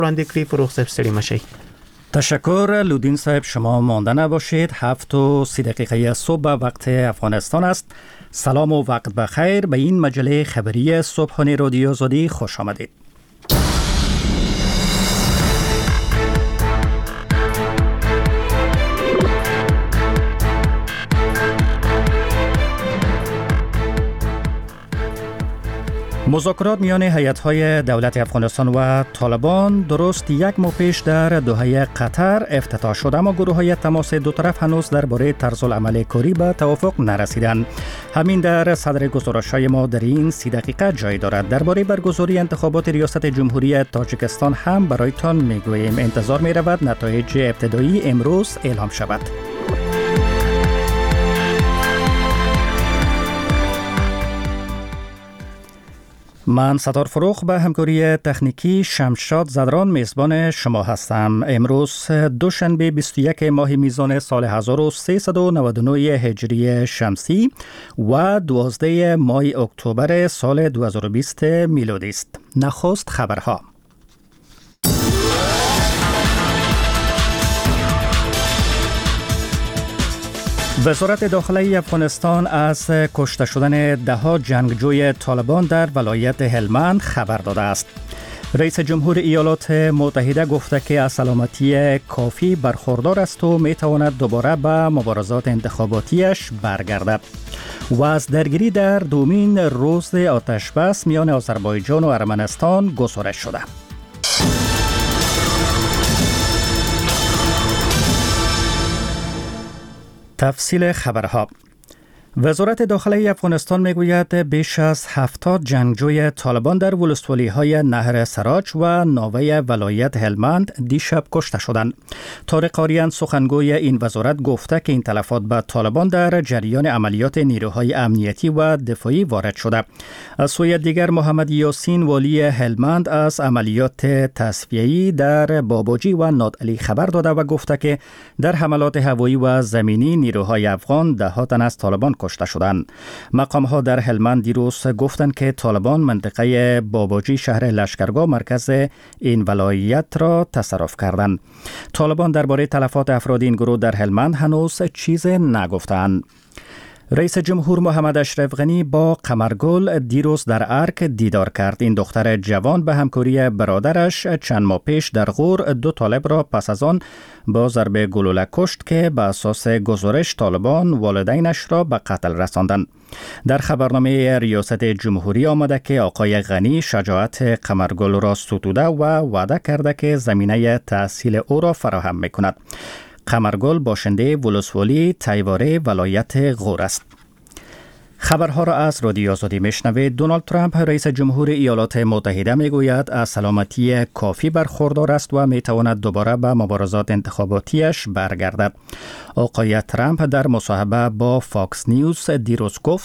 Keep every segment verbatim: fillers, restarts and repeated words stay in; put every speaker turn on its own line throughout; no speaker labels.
رانده کری فروغ صاحب سری مشی.
تشکر لودین صاحب، شما مانده نباشید. هفت و سی دقیقه صبح وقت افغانستان است. سلام و وقت بخیر. به این مجله خبری صبحانه رادیو آزادی خوش آمدید. مذاکرات میان هیئت‌های دولت افغانستان و طالبان درست یک ماه پیش در دوحه قطر افتتاح شد، اما گروه‌های تماس دو طرف هنوز درباره طرز العمل کاری به توافق نرسیدند. همین در صدر گزارش‌های ما در این سی دقیقه جای دارد. درباره برگزاری انتخابات ریاست جمهوری تاجیکستان هم برایتان میگوییم. انتظار می‌رود نتایج ابتدایی امروز اعلام شود. من ستار فروغ به همکاری تکنیکی شمشاد زدران میزبان شما هستم. امروز دوشنبه بیست و یک ماه میزان سال هزار و سیصد و نود و نه هجری شمسی و دوازده ماه اکتبر سال دو هزار و بیست میلادی است. نخست خبرها. وزارت داخلی افغانستان از کشته شدن ده‌ها جنگجوی طالبان در ولایت هلمند خبر داده است. رئیس جمهور ایالات متحده گفته که از سلامتی کافی برخوردار است و میتواند دوباره به مبارزات انتخاباتیش برگردد. و از درگیری در دومین روز آتش بس میان آذربایجان و ارمنستان گزارش شده. تفصیل خبرها. وزارت داخلی افغانستان میگوید بیش از هفتاد جنگجوی طالبان در ولسوالی‌های نهر سراج و ناوه ولایت هلمند دیشب کشته شدند. طارق آریان سخنگوی این وزارت گفته که این تلفات به طالبان در جریان عملیات نیروهای امنیتی و دفاعی وارد شده. از سوی دیگر محمد یاسین والی هلمند از عملیات تصفیه‌ای در باباجی و نادعلی خبر داده و گفته که در حملات هوایی و زمینی نیروهای افغان ده تن از طالبان کشته شدند. مقام ها در هلمند دیروز گفتند که طالبان منطقه باباجی شهر لشکرگاه مرکز این ولایت را تصرف کردند. طالبان درباره تلفات افراد این گروه در هلمند هنوز چیز نگفتند. رئیس جمهور محمد اشرف غنی با قمرگل دیروز در ارک دیدار کرد. این دختر جوان به همکاری برادرش چند ماه پیش در غور دو طالب را پس از آن با ضربه گلوله کشت که به اساس گزارش طالبان والدینش را به قتل رساندند. در خبرنامه ریاست جمهوری آمده که آقای غنی شجاعت قمرگل را ستوده و وعده کرده که زمینه تحصیل او را فراهم میکند. قمرگل باشنده ولسوالی تیواره ولایت غور است. خبرها را از رادیو آزادی میشنوید. دونالد ترامپ رئیس جمهور ایالات متحده میگوید از سلامتی کافی برخوردار است و میتواند دوباره به مبارزات انتخاباتیش برگردد. آقای ترامپ در مصاحبه با فاکس نیوز دیروز گفت: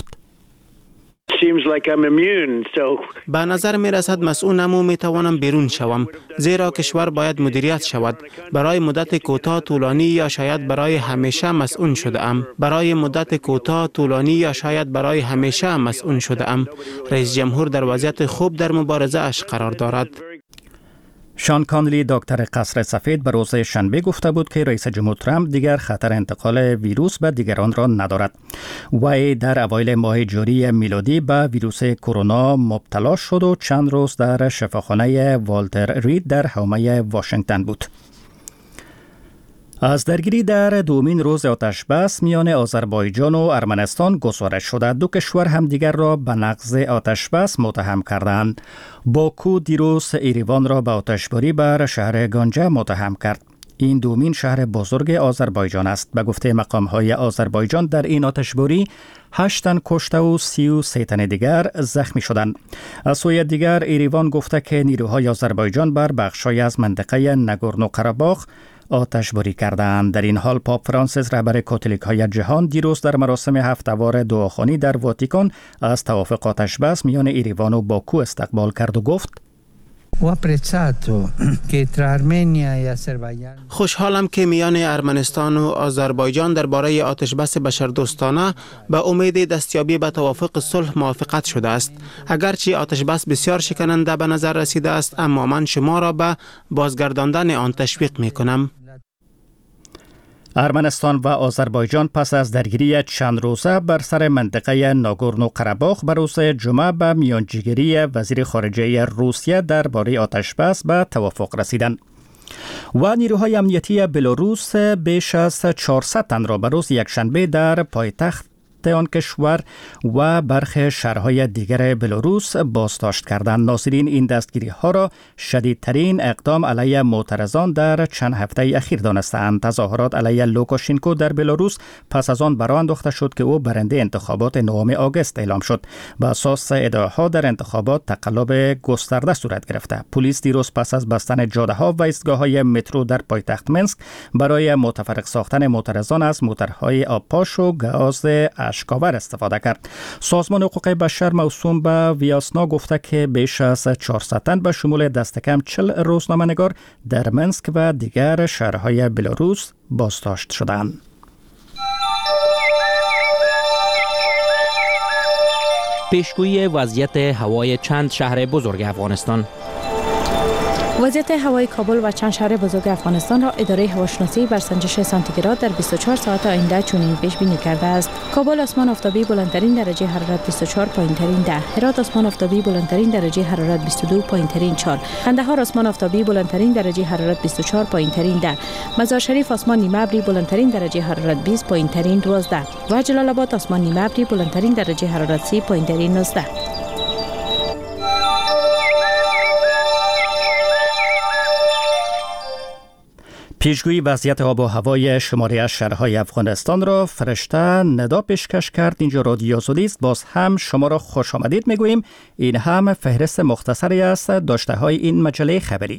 به نظر می رسد مسئولم و می توانم بیرون شوم، زیرا کشور باید مدیریت شود. برای مدت کوتاه طولانی یا شاید برای همیشه مسئول شده ام. برای مدت کوتاه طولانی یا شاید برای همیشه مسئول شده ام. رئیس جمهور در وضعیت خوب در مبارزه اش قرار دارد.
شان کانلی دکتر قصر سفید به روز شنبه گفته بود که رئیس جمهور ترامپ دیگر خطر انتقال ویروس به دیگران را ندارد. وی در اوایل ماه جاری میلادی به ویروس کرونا مبتلا شد و چند روز در شفاخانه والتر رید در حومه واشنگتن بود. از درگیری در دومین روز آتش بس میان آذربایجان و ارمنستان گزارش شده. دو کشور همدیگر را به نقض آتش بس متهم کردند. باکو دیروز ایریوان را به آتشباری بر شهر گانجه متهم کرد. این دومین شهر بزرگ آذربایجان است. به گفته مقام‌های آذربایجان در این آتشباری هشت تن کشته و سی و سه تن دیگر زخمی شدند. از سوی دیگر ایریوان گفته که نیروهای آذربایجان بر بخش‌های از منطقه نگورنو قره‌باخ آتشباری کردند. در این حال پاپ فرانسیس رهبر کاتولیک‌های جهان دیروز در مراسم هفت‌وار دعاخوانی در واتیکان از توافق آتش بس میان ایریوان و باکو استقبال کرد و گفت:
خوشحالم که میان ارمنستان و آذربایجان درباره آتشبس بشردوستانه به امید دستیابی به توافق صلح موافقت شده است. اگرچه آتشبس بسیار شکننده به نظر رسیده است، اما من شما را به بازگرداندن آن تشویق می کنم.
ارمنستان و آذربایجان پس از درگیری چند روزه بر سر منطقه ناگورنو قره‌باخ بر روز جمعه به میانجیگری وزیر خارجه روسیه درباره آتشبس به توافق رسیدند. و نیروهای امنیتی بلاروس بیش از چهارصد تن را به روز یکشنبه در پایتخت آن کشور و برخی شهرهای دیگر بلاروس بازداشت کردند. ناظرین این دستگیری ها را شدیدترین اقدام علیه معترضان در چند هفته اخیر دانستند. تظاهرات علیه لوکاشنکو در بلاروس پس از آن برآ انداخته شد که او برنده انتخابات نهم آگوست اعلام شد. بر اساس ادعاها در انتخابات تقلب گسترده صورت گرفته. پلیس دیروز پس از بستن جاده ها و ایستگاه های مترو در پایتخت منسک برای متفرق ساختن معترضان از موتورهای آبپاش و گاز اشکاور استفاده کرد. سازمان حقوق بشر موسوم به ویاسنا گفته که بیش از چهارصد تن به شمول دست کم چهل روزنامه‌نگار در منسک و دیگر شهرهای بلاروس بازداشت شدند.
پیشگویی وضعیت هوای چند شهر بزرگ افغانستان.
وضعیت هوای کابل و چند شهر بزرگ افغانستان را اداره هواشناسی بر سنجش سانتیگراد در بیست و چهار ساعت آینده چنین پیش بینی کرده است. کابل آسمان آفتابی بلندترین درجه حرارت بیست و چهار پایینترین ده، هرات آسمان آفتابی بلندترین درجه حرارت بیست و دو پایینترین چهار، قندهار آسمان آفتابی بلندترین درجه حرارت بیست و چهار پایینترین ده، مزار شریف آسمان نیمه ابری بلندترین درجه حرارت بیست پایینترین دوازده و جلال آباد آسمان نیمه ابری بلندترین درجه حرارت سی پایینترین نوزده.
پیشگویی وضعیت آب و هوای شماره از شهرهای افغانستان را فرشته ندا پیشکش کرد. اینجا رادیو آزادی است. باز هم شما را خوش آمدید میگوییم. این هم فهرست مختصری است داشته های این مجله خبری.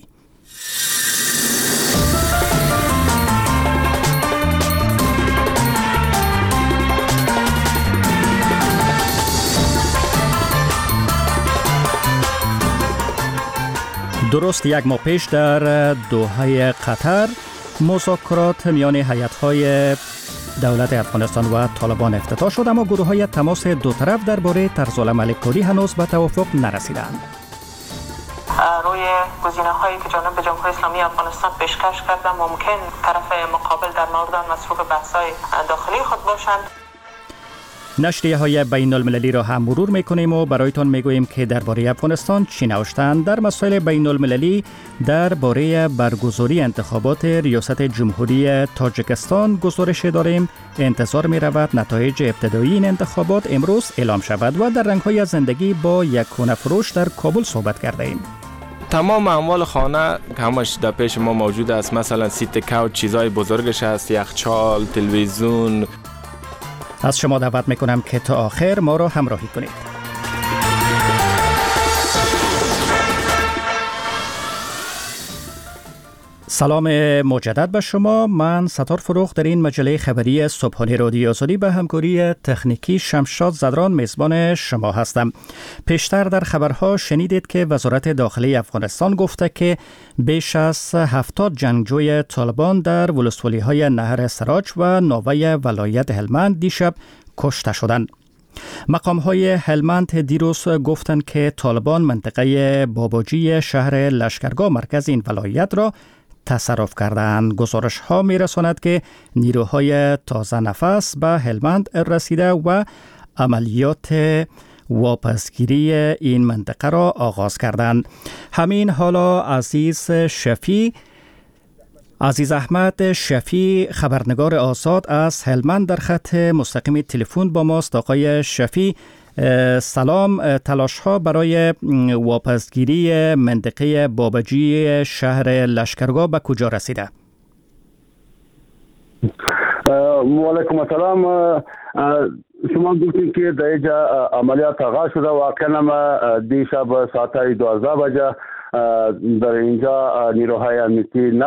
درست یک ماه پیش در دوحه قطر مذاکرات میان هیئت‌های دولت افغانستان و طالبان افتتاح شد، اما گروه‌های تماس دو طرف درباره طرزالعمل کلی هنوز به توافق نرسیدند.
روی گزینه‌هایی که جانب جمهوری اسلامی افغانستان پیشکش کرده ممکن طرف مقابل در مورد آن مصروف بحث‌های داخلی خود باشند.
نشریه های بین المللی را هم مرور میکنیم و برایتان میگوییم که درباره افغانستان چی نوشتند. در مسائل بین المللی درباره برگزاری انتخابات ریاست جمهوری تاجیکستان گزارش داریم. انتظار می رود نتایج ابتدایی این انتخابات امروز اعلام شود و در رنگ های زندگی با یک خانه فروش در کابل صحبت کرده ایم.
تمام اموال خانه همش در پیش ما موجود است، مثلا سیت کوچ، چیزای بزرگش هست، یخچال، تلویزیون.
از شما دعوت میکنم که تا آخر ما را همراهی کنید. سلام مجدد به شما. من ستار فروخ در این مجله خبری صبحانه رادیو آزادی به همکاری تکنیکی شمشاد زدران میزبان شما هستم. پیشتر در خبرها شنیدید که وزارت داخلی افغانستان گفته که بیش از هفتاد جنگجوی طالبان در ولسوالی‌های نهر سراج و ناوه ولایت هلمند دیشب کشته شدند. مقام‌های هلمند دیروز گفتند که طالبان منطقه باباجی شهر لشکرگاه مرکز این ولایت را تصرف کردند. گزارش ها می رساند که نیروهای تازه نفس به هلمند رسیده و عملیات واپسگیری این منطقه را آغاز کردند. همین حالا عزیز شفی عزیز احمد شفی خبرنگار آزاد از هلمند در خط مستقیم تلفن با ماست. آقای شفی سلام. تلاش ها برای واپسگیری منطقه باباجی شهر لشکرگاه به کجا رسیده؟
و علیکم السلام. شما گفتید که در اینجا عملیات آغاز شده. واقعا دیشب ساعت دوازده بجه در اینجا نیروهای امنیتی نو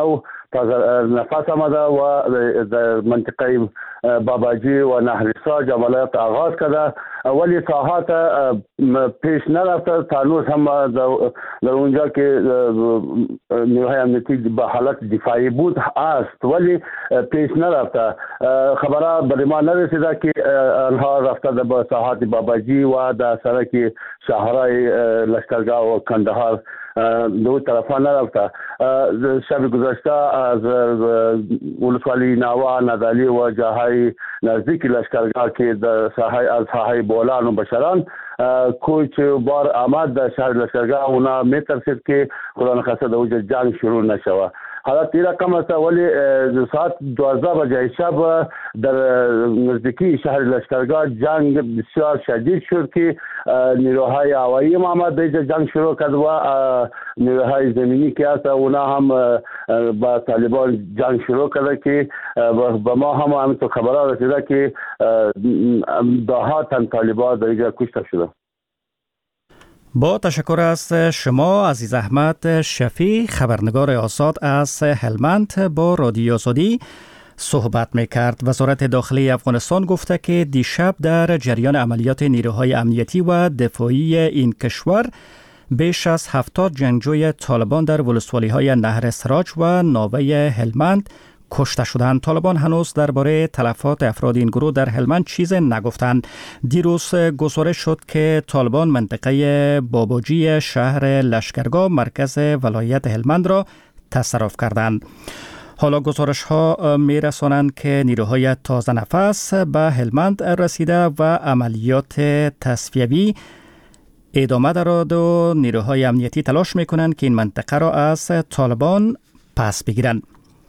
تازه نفس آمده و در منطقه باباجی و نهر ساج عملیات آغاز کرده، ولی ساحات پیش نرفته. تا هنوز هم در اونجا که نیروهای امنیتی به حالت دفاعی بود است ولی پیش نرفته. خبرها به ما نرسیده که آنها رفته به ساحات باباجی و در سرک شهرهای لشکرگاه و کندهار دو طرفا نرفته. شب گذشته از ولسوالی ناوا، نادعلی و جاهای نزدیک لشکرگاه که در ساحه از ساحه بولان و بشران کوچ بار آمد در شهر لشکرگاه، اونا میترسید که خدا نخواسته در اونجا جنگ شروع نشوه. حالت این رقم است. ولی ساعت دوازده بجه شب در نزدیکی شهر لشکرگاه جنگ بسیار شدید شد که نیروهای هوایی هم آمد در جنگ شروع کرد و نیروهای زمینی که هست اونا هم با طالبان جنگ شروع کرده که به ما هم همینطور خبرها رسیده که دهها تن طالبان در اینجا کشته شده.
با تشکر از شما عزیز احمد شفیع، خبرنگار آزاد از هلمند با رادیو آزادی صحبت میکرد. وزارت داخلی افغانستان گفته که دیشب در جریان عملیات نیروهای امنیتی و دفاعی این کشور بیش از هفتاد جنگجوی طالبان در ولسوالی‌های نهر سراج و ناوه هلمند کشته شدند. طالبان هنوز درباره تلفات افراد این گروه در هلمند چیز نگفتند. دیروز گزارش شد که طالبان منطقه باباجی شهر لشکرگاه مرکز ولایت هلمند را تصرف کردند. حالا گزارش ها می رسانند که نیروهای تازه نفس به هلمند رسیده و عملیات تصفیوی ادامه دارد و نیروهای امنیتی تلاش می کنند که این منطقه را از طالبان پس بگیرند.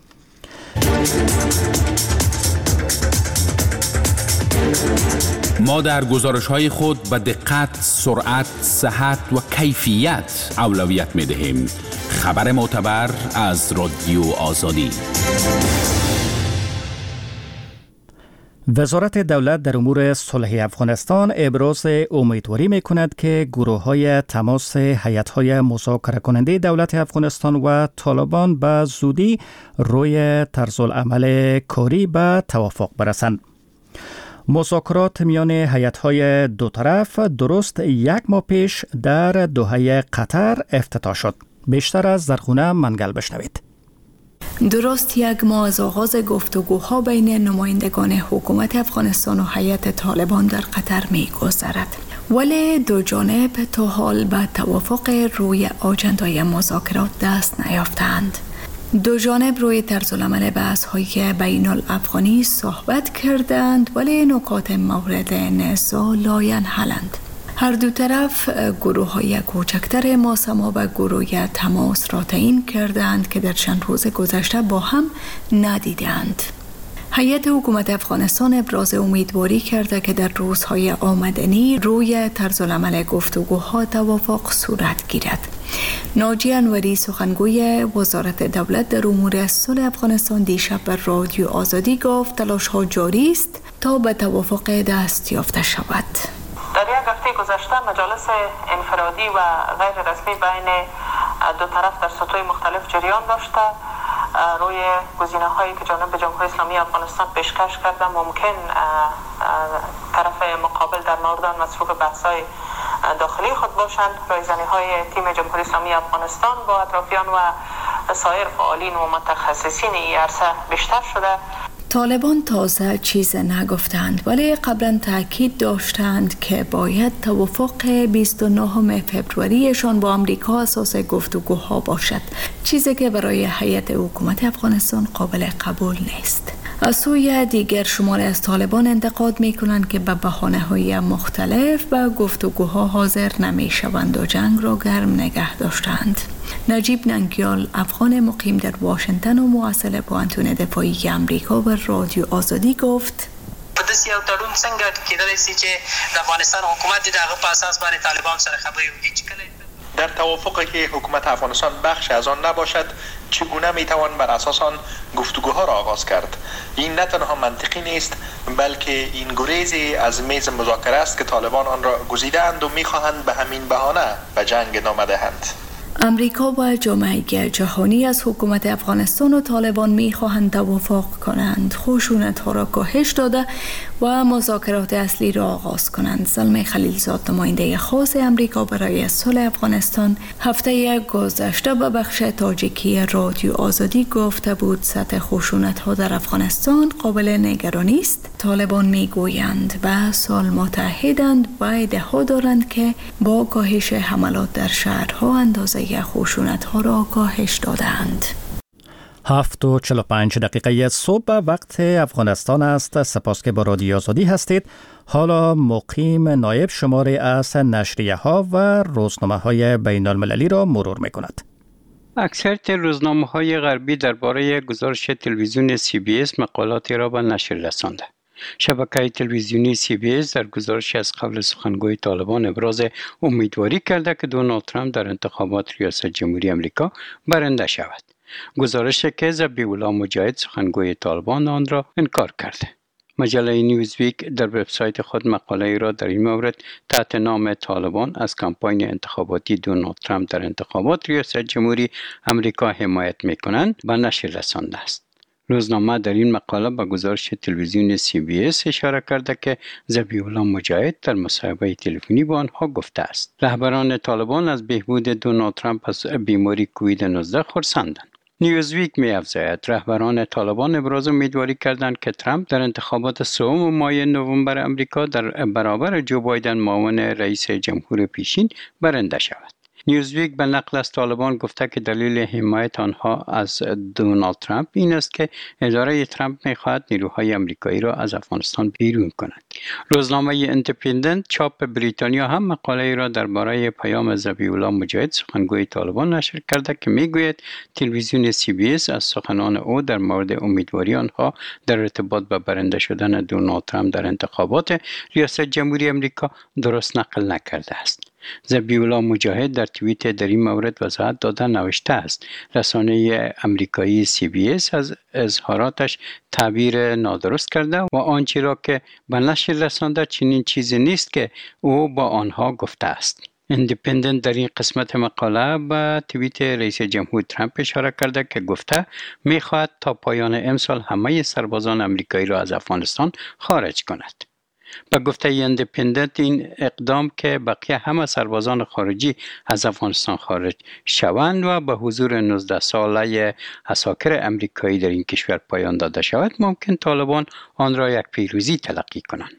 ما در گزارش‌های خود به دقت، سرعت، صحت و کیفیت اولویت می‌دهیم. خبر معتبر از رادیو آزادی.
وزارت دولت در امور صلح افغانستان ابراز امیدواری می‌کند که گروه‌های تماس هیئت‌های مذاکره کننده دولت افغانستان و طالبان به زودی روی طرزالعمل کاری به توافق برسند. مذاکرات میان هیئت‌های دو طرف درست یک ماه پیش در دوحه قطر افتتاح شد. بیشتر از زرخونه منگل بشنوید.
درست یک ماه از آغاز گفتگوها بین نمایندگان حکومت افغانستان و هیئت طالبان در قطر می‌گذرد، ولی دو جانب تا حال به توافق روی آجندای مذاکرات دست نیافتند. دو جانب روی طرزالعمل بحث‌های بین الافغانی صحبت کردند، ولی نکات مورد نزاع لاینحلند. هر دو طرف گروه‌های کوچکتر ماسما و گروه تماس را تعیین کردند که در چند روز گذشته با هم ندیدند. هیئت حکومت افغانستان ابراز امیدواری کرده که در روزهای آمدنی روی طرزالعمل گفتگوها توافق صورت گیرد. ناجی انوری سخنگوی وزارت دولت در امور صلح افغانستان دیشب بر رادیو آزادی گفت تلاش‌ها جاری است تا به توافق دست یافته شود.
در یک هفته گذشته مجالس انفرادی و غیر رسمی بین دو طرف در سطوح مختلف جریان داشته. روی گزینه‌هایی که جانب جمهوری اسلامی افغانستان پیشکش کرده ممکن طرف مقابل در مورد آن مصروف بحث‌های داخلی خود باشند. رایزنی‌های تیم جمهوری اسلامی افغانستان با اطرافیان و سایر فعالین و متخصصین این عرصه بیشتر شده.
طالبان تازه چیز نگفتند، ولی قبلا تاکید داشتند که باید توافق بیست و نهم فوریه‌شان با آمریکا اساس گفتگوها باشد، چیزی که برای هیئت حکومت افغانستان قابل قبول نیست. از سوی دیگر شماری از طالبان انتقاد می‌کنند که به بهانه‌های مختلف به گفتگوها حاضر نمی‌شوند و جنگ را گرم نگه داشتند. نجیب ننگیال افغان مقیم در واشنگتن و مواصل پوهنتون دفاعی امریکا و رادیو آزادی گفت
په داسې یو تړون څنګه کېدلی شي چې د افغانستان حکومت د هغه په اساس باندې طالبان سره خبرې وکړي چې کله
در توافقی که حکومت افغانستان بخش از آن نباشد چگونه میتوان بر اساس آن گفتگوها را آغاز کرد؟ این نه تنها منطقی نیست بلکه این گریزی از میز مذاکره است که طالبان آن را گزیدند و میخواهند به همین بهانه به جنگ ادامه دهند.
امریکا و جامعه جهانی از حکومت افغانستان و طالبان می خواهند توافق کنند، خشونت ها را کاهش داده و مذاکرات اصلی را آغاز کنند. سلمه خلیلزاد، نماینده خاص امریکا برای صلح افغانستان، هفته گذشته به بخش تاجیکی رادیو آزادی گفته بود سطح خشونت ها در افغانستان قابل نگرانی است. طالبان می گویند به سال متحدند و ادعا دارند که با کاهش حملات در شهرها اندازه خشونت ها را کاهش دادند.
هفت و چل و پنج دقیقه صبح وقت افغانستان است. سپاس که با رادیو آزادی هستید. حالا مقیم نایب شماره از نشریه ها و روزنامه های بین المللی را مرور می کند.
اکثریت روزنامه های غربی درباره گزارش تلویزیون سی بی اس مقالاتی را به نشر رسانده. شبکه تلویزیونی سی بی اس در گزارش از قبل سخنگوی طالبان ابراز امیدواری کرده که دونالد ترامپ در انتخابات ریاست جمهوری آمریکا برنده شود. گزارش که ذبیح الله مجاهد سخنگوی طالبان آن را انکار کرده. مجله نیوزویک در وبسایت خود مقاله را در این مورد تحت نام طالبان از کمپاین انتخاباتی دونالد ترامپ در انتخابات ریاست جمهوری آمریکا حمایت می‌کنند به نشر رسانده است. روزنامه در این مقاله به گزارش تلویزیون سی بی اس اشاره کرده که ذبیح الله مجاهد در مصاحبه تلفنی با آنها گفته است رهبران طالبان از بهبود دونالد ترامپ از بیماری کووید نوزده خرسندند. نیوزویک می افزاید رهبران طالبان ابراز امیدواری کردند که ترامپ در انتخابات سوم ماه نوامبر آمریکا در برابر جو بایدن معاون رئیس جمهور پیشین برنده شود. نیوزویک به نقل از طالبان گفته که دلیل حمایت آنها از دونالد ترامپ این است که اداره ترامپ می‌خواهد نیروهای آمریکایی را از افغانستان بیرون کند. روزنامه ایندیپندنت چاپ بریتانیا هم مقاله را درباره پیام ذبیح الله مجاهد سخنگوی طالبان نشر کرده که میگوید تلویزیون سی بی اس از سخنان او در مورد امیدواری آنها در ارتباط با برنده شدن دونالد ترامپ در انتخابات ریاست جمهوری آمریکا درست نقل نکرده است. ذبیح الله مجاهد در توییت در این مورد وضاحت داده نوشته است رسانه امریکایی سی بی اس از اظهاراتش تعبیر نادرست کرده و آنچه را که به نشر رسانده چنین چیزی نیست که او با آنها گفته است. ایندیپندنت در این قسمت مقاله به توییت رئیس جمهور ترامپ اشاره کرده که گفته می‌خواهد تا پایان امسال همه سربازان امریکایی را از افغانستان خارج کند. به گفته ایندیپندنت این اقدام که بقیه همه سربازان خارجی از افغانستان خارج شوند و به حضور نوزده ساله عساکر امریکایی در این کشور پایان داده شود ممکن طالبان آن را یک پیروزی تلقی کنند.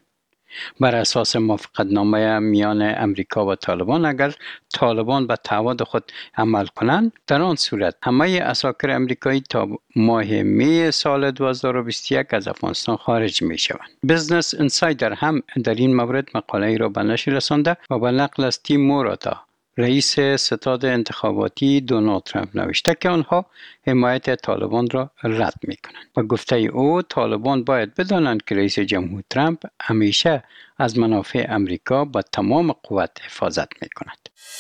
بر اساس موافقتنامه میان امریکا و طالبان اگر طالبان به تعهد خود عمل کنند در آن صورت همه عساکر امریکایی تا ماه می سال دو هزار و بیست و یک از افغانستان خارج می شوند. بیزنس انسایدر هم در این مورد مقاله را به نشر رسانده و به نقل از تیم موراتا رئیس ستاد انتخاباتی دونالد ترامپ نوشته که آنها حمایت طالبان را رد می کنند. و گفته او طالبان باید بدانند که رئیس جمهور ترامپ همیشه از منافع امریکا با تمام قوت حفاظت می کند.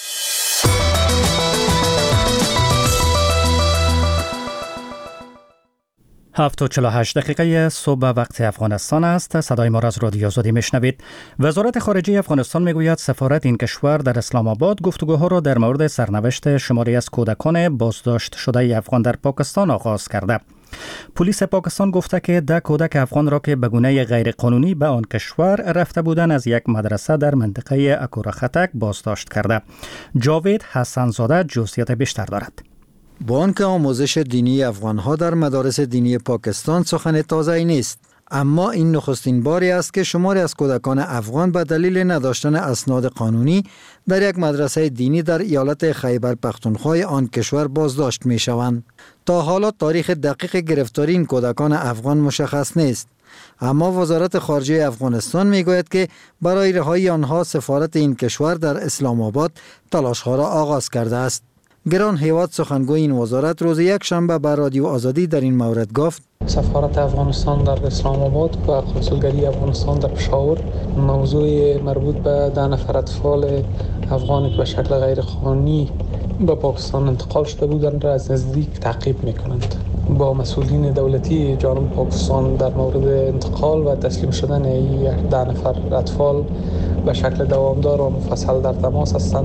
هفت و چل و هشت دقیقه صبح وقت افغانستان است. صدای ما را از رادیو آزادی میشنوید. وزارت خارجه افغانستان میگوید سفارت این کشور در اسلام آباد گفتگوها را در مورد سرنوشت شماری از کودکان بازداشت شده افغان در پاکستان آغاز کرده. پلیس پاکستان گفته که ده کودک افغان را که به گونه غیرقانونی به آن کشور رفته بودند از یک مدرسه در منطقه اکورخطک بازداشت کرده. جاوید حسنزاده جزئیات بیشتر دارد.
با آنکه آموزش دینی افغانها در مدارس دینی پاکستان سخن تازه‌ای نیست، اما این نخستین باری است که شماری از کودکان افغان به دلیل نداشتن اسناد قانونی در یک مدرسه دینی در ایالت خیبر پختونخوا آن کشور بازداشت می شوند. تا حالا تاریخ دقیق گرفتاری این کودکان افغان مشخص نیست، اما وزارت خارجه افغانستان می گوید که برای رهایی آنها سفارت این کشور در اسلام آباد تلاش‌ها را آغاز کرده است. گران هیواد سخنگوی این وزارت روز یک شنبه به رادیو آزادی در این مورد گفت
سفارت افغانستان در اسلام آباد و کنسولگری افغانستان در پشاور موضوع مربوط به ده نفر اطفال افغانی که به شکل غیر قانونی به پاکستان انتقال شده بودند را از نزدیک تعقیب می‌کنند. با مسئولین دولتی جانب پاکستان در مورد انتقال و تسلیم شدن این ده نفر اطفال به شکل دوامدار و مفصل در تماس هستند.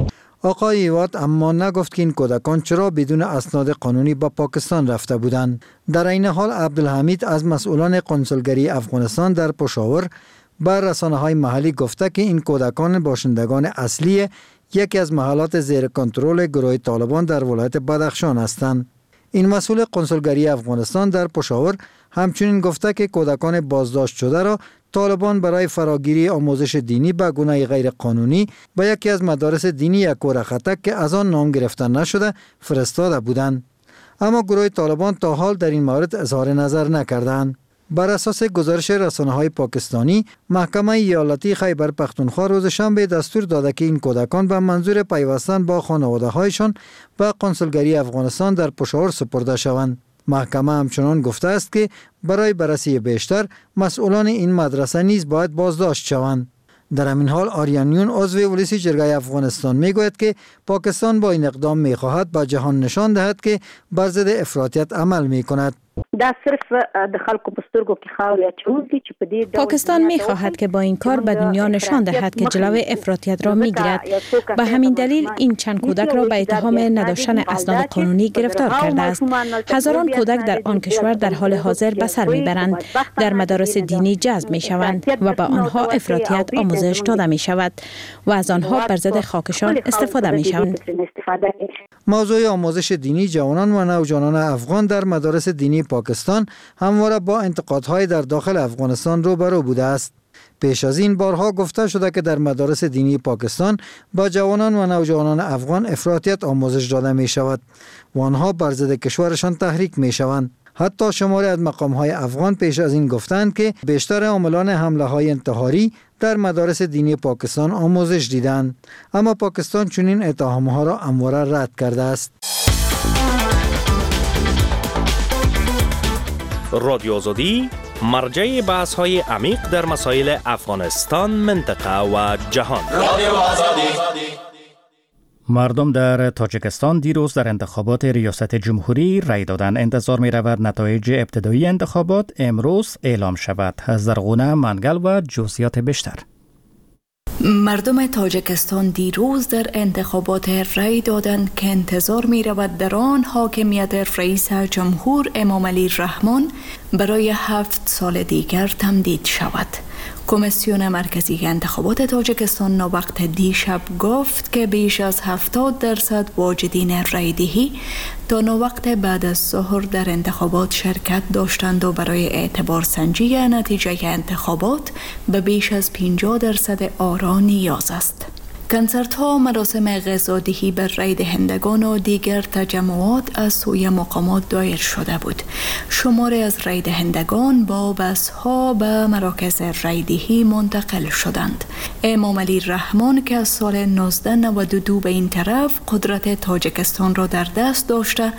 آقای ایوات اما نگفت که این کودکان چرا بدون اسناد قانونی با پاکستان رفته بودند. در این حال عبدالحمید از مسئولان قنسولگری افغانستان در پشاور بر رسانه‌های محلی گفته که این کودکان باشندگان اصلی یکی از محلات زیر کنترل گروه طالبان در ولایت بدخشان هستند. این مسئول قنسولگری افغانستان در پشاور همچنین گفته که کودکان بازداشت شده را طالبان برای فراگیری آموزش دینی به گونه غیر قانونی به یکی از مدارس دینی یکور خطک که از آن نام گرفته نشده فرستاده بودند. اما گروه طالبان تا حال در این مورد اظهار نظر نکردند. بر اساس گزارش رسانه‌های پاکستانی، محکمه ایالتی خیبر پختونخوا روز شنبه دستور داده که این کودکان به منظور پیوستن با خانواده‌هایشان به قنسولگری افغانستان در پشاور سپرده شوند. محکمه همچنان گفته است که برای بررسی بیشتر مسئولان این مدرسه نیز باید بازداشت شوند. در همین حال آریانیون عضو ولسی جرگه افغانستان میگوید که پاکستان با این اقدام میخواهد به جهان نشان دهد که بر ضد افراطیت عمل میکند.
پاکستان می خواهد که با این کار به دنیا نشان دهد که جلوی افراطیت را می گیرد. به همین دلیل این چند کودک را به اتهام نداشتن اسناد قانونی گرفتار کرده است. هزاران کودک در آن کشور در حال حاضر به سر می برند، در مدارس دینی جذب می شوند و به آنها افراطیت آموزش داده می شود و از آنها بر ضد خاکشان استفاده می شوند.
موضوع آموزش دینی جوانان و نوجوانان افغان در مدارس دینی پاکستان همواره با انتقادهای در داخل افغانستان روبرو بوده است. پیش از این بارها گفته شده که در مدارس دینی پاکستان با جوانان و نوجوانان افغان افراطیت آموزش داده می شود و آنها بر ضد کشورشان تحریک می شوند. حتی شماری از مقام‌های افغان پیش از این گفتند که بیشتر عاملان حمله‌های انتحاری در مدارس دینی پاکستان آموزش دیدند، اما پاکستان چنین اتهام‌ها را همواره رد کرده است.
رادیو آزادی مرجع بحث‌های عمیق در مسائل افغانستان، منطقه و جهان. رادیو آزادی.
مردم در تاجیکستان دیروز در انتخابات ریاست جمهوری رای دادند. انتظار می رود نتایج ابتدایی انتخابات امروز اعلام شود. زرغونه منگل و جزئیات بیشتر.
مردم تاجیکستان دیروز در انتخابات رای دادند که انتظار می رود در آن حاکمیت رئیس جمهور امام علی رحمان برای هفت سال دیگر تمدید شود. کمیسیون مرکزی انتخابات تاجیکستان ناوقت دیشب گفت که بیش از هفتاد درصد واجدین رایدهی تا ناوقت بعد از ظهر در انتخابات شرکت داشتند و برای اعتبار سنجی نتیجه انتخابات به بیش از پنجاه درصد آرا نیاز است. کنسرت ها، مراسم غذادهی بر رای دهندگان و دیگر تجمعات از سوی مقامات دایر شده بود. شماری از رای دهندگان با بس ها به مراکز رای دهی منتقل شدند. امام علی رحمان که از سال نوزده نود و دو به این طرف قدرت تاجیکستان را در دست داشته،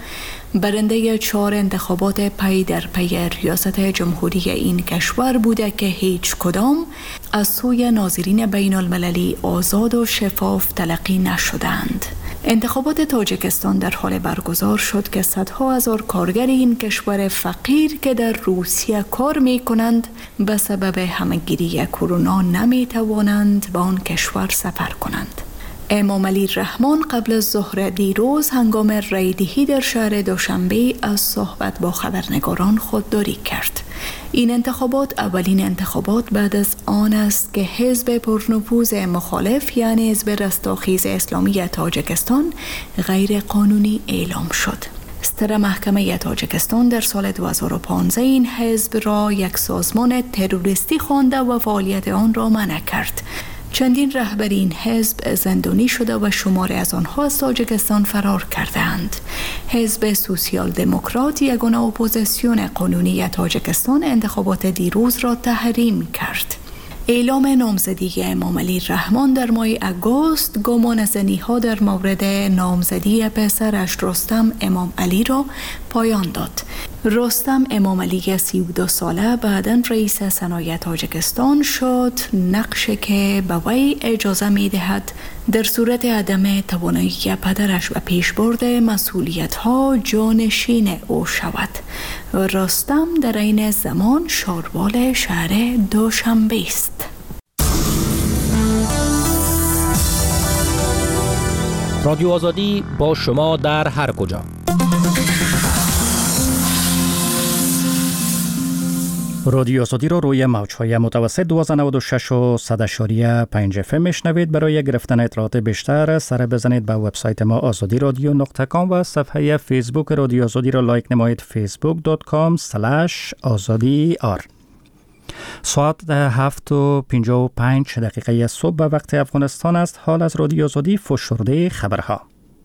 برنده چهار انتخابات پی در پی ریاست جمهوری این کشور بوده که هیچ کدام از سوی ناظرین بین المللی آزاد و شفاف تلقی نشدند. انتخابات تاجیکستان در حال برگزار شد که صدها هزار کارگر این کشور فقیر که در روسیه کار می کنند به سبب همهگیری کرونا نمی توانند به آن کشور سفر کنند. امام علی رحمان قبل از ظهر دیروز هنگام رایدهی در شهر دوشنبه از صحبت با خبرنگاران خودداری کرد. این انتخابات اولین انتخابات بعد از آن است که حزب پرنفوذ مخالف یعنی حزب رستاخیز اسلامی تاجیکستان غیر قانونی اعلام شد. ستر محکمه تاجیکستان در سال دو هزار و پانزده این حزب را یک سازمان تروریستی خوانده و فعالیت آن را منع کرد. چندین رهبر این حزب زندانی شده و شماری از آنها از تاجیکستان فرار کردند. حزب سوسیال دموکرات یگانه اپوزیسیون قانونی تاجیکستان انتخابات دیروز را تحریم کرد. اعلام نامزدی امام علی رحمان در ماه اگوست گمان زنی‌ها در مورد نامزدی پسرش رستم امام علی را پایان داد. رستم امام علی سی و دو ساله بعداً رئیس صنایع تاجیکستان شد، نقشی که به وی اجازه می دهد در صورت عدم توانایی پدرش و پیشبرد مسئولیت‌ها جانشین او شود. رستم در این زمان شاروال شهر دوشنبه است.
رادیو آزادی با شما در هر کجا.
رادیو آزادی را روی موج‌های متوسط دویست و نود و شش و صد اشاری پنج اف ام میشنوید. برای گرفتن اطلاعات بیشتر سر بزنید به وبسایت ما آزادی رادیو نقطه کام و صفحه فیسبوک رادیو آزادی را لایک نمایید فیسبوک دات کام اسلش آزادی آر. ساعت هفت و پنجاه و پنج دقیقه صبح به وقت افغانستان است. حال از رادیو آزادی فشرده خبرها.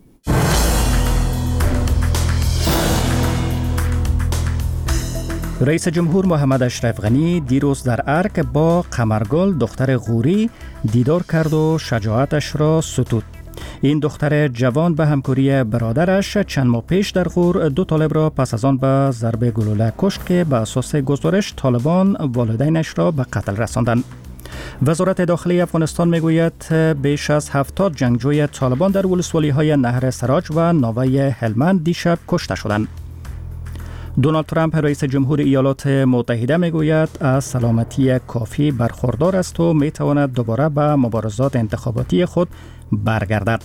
رئیس جمهور محمد اشرف غنی دیروز در ارک با قمرگل دختر غوری دیدار کرد و شجاعتش را ستود. این دختر جوان به همکاری برادرش چند ماه پیش در غور دو طالب را پس از آن به ضرب گلوله کشت که به اساس گزارش طالبان والدینش را به قتل رساندند. وزارت داخلی افغانستان میگوید بیش از هفتاد جنگجوی طالبان در ولسوالی‌های نهر سراج و ناوه هلمند دیشب کشته شدند. دونالد ترامپ رئیس جمهور ایالات متحده میگوید از سلامتی کافی برخوردار است و میتواند دوباره به مبارزات انتخاباتی خود برگردد.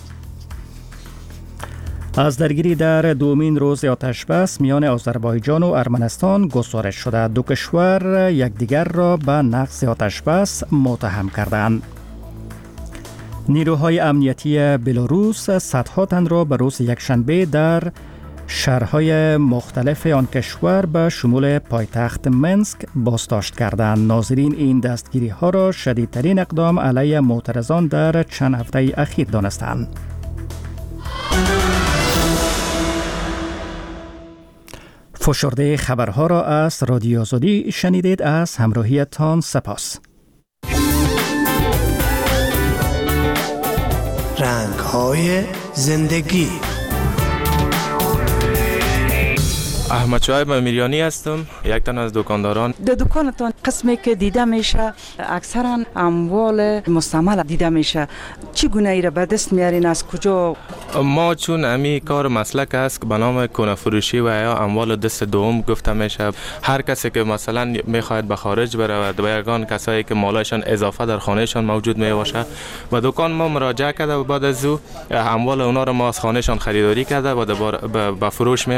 از درگیری در دومین روز آتش بس میان آذربایجان و ارمنستان گزارش شده. دو کشور یکدیگر را به نقض آتش بس متهم کردند. نیروهای امنیتی بلاروس صدها تن را به روز یکشنبه در شهرهای مختلف آن کشور به شمول پایتخت منسک بازداشت کردند. ناظرین این دستگیری ها را شدیدترین اقدام علیه معترضان در چند هفته اخیر دانستند. فشرده خبرها را از رادیو آزادی شنیدید. از همراهیتان سپاس.
رنگ‌های زندگی.
احمد شعیب میریانی هستم، یک تن از دکانداران.
در دکانتان قسمی که دیده میشه اکثرا اموال مستعمل دیده میشه. چگونه ای را به دست میارین؟ از کجا؟
ما چون امی کار مسلک است به نام کنه فروشی و یا اموال دست دوم گفته میشه. هر کسی که مثلا میخواهد به خارج برود و یگان کسایی که مالشان اضافه در خانهشان موجود میباشه و دکان ما مراجعه کرده و بعد از او اموال اونا رو ما از خانهشان خریداری کرده و به فروش می